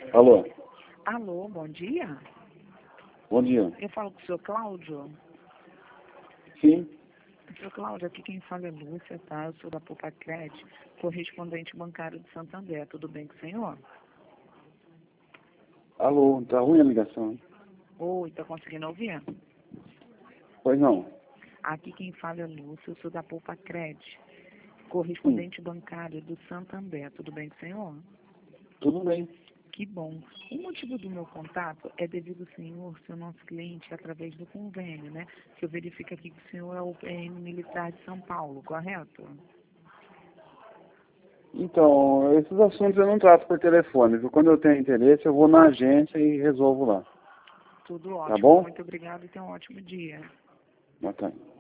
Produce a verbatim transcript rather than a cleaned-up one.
Alô, Alô, bom dia. bom dia. Eu falo com o senhor Cláudio. Sim, Senhor Cláudio, aqui quem fala é Lúcia, tá? Eu sou da Poupa Crédito, correspondente bancário de Santander. Tudo bem com o senhor? alô, tá ruim a ligação, hein? Oi, tá conseguindo ouvir? Pois não. Aqui quem fala é Lúcia, eu sou da Poupa Crédito, Sim, correspondente bancário do Santander. Tudo bem com o senhor? tudo bem. Que bom. O motivo do meu contato é devido ao senhor ser nosso cliente através do convênio, né? Que eu verifico aqui que o senhor é o P M Militar de São Paulo, correto? Então, esses assuntos eu não trato por telefone, viu? Quando eu tenho interesse, eu vou na agência e resolvo lá. Tudo Tá ótimo. bom? Muito obrigada e tenha um ótimo dia. Boa tarde.